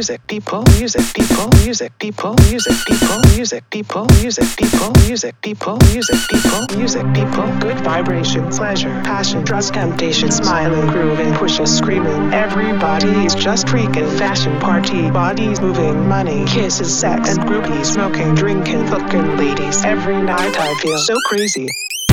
music people, music people, music people, music people, music people, music people, music people, music people, music people, good vibration, pleasure, passion, trust, temptation, smiling, grooving, pushing, screaming. Everybody is just freaking fashion party, bodies moving, money, kisses, sex, and groupies, smoking, drinking, fucking ladies. Every night I feel so crazy.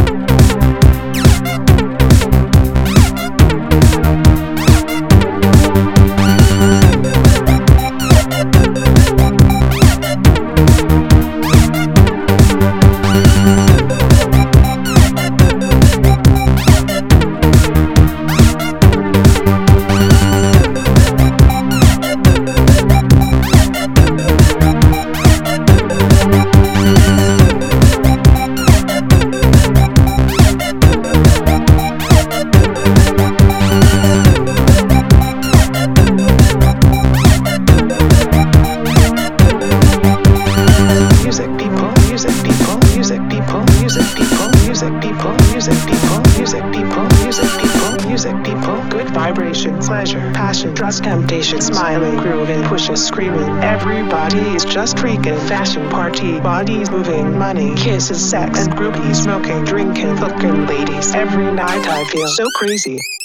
Music people, good vibration, pleasure, passion, trust, temptation, smiling, grooving, pushing, screaming. Everybody is just freaking fashion party, bodies moving, money, kisses, sex, and groupies, smoking, drinking, fucking ladies. Every night I feel so crazy.